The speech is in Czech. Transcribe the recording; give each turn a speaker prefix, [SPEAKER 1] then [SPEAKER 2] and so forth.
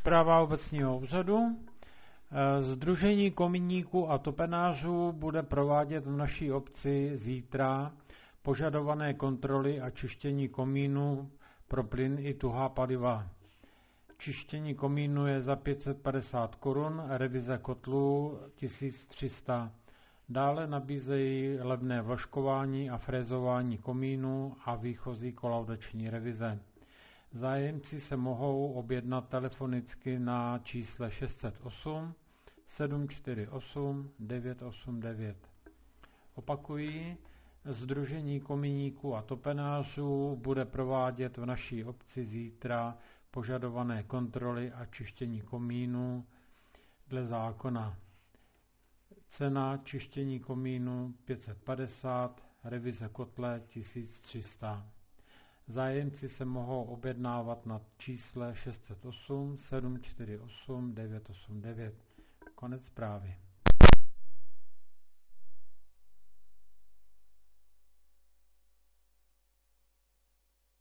[SPEAKER 1] Zpráva obecního úřadu. Sdružení komíníků a topenářů bude provádět v naší obci zítra požadované kontroly a čištění komínů pro plyn i tuhá paliva. Čištění komínu je za 550 korun, revize kotlů 1300. Dále nabízejí levné vložkování a frézování komínů a výchozí kolaudační revize. Zájemci se mohou objednat telefonicky na čísle 608 748 989. Opakuji, Sdružení komíníků a topenářů bude provádět v naší obci zítra požadované kontroly a čištění komínů dle zákona. Cena čištění komínu 550, revize kotle 1300. Zájemci se mohou objednávat na čísle 608 748 989. Konec zprávy.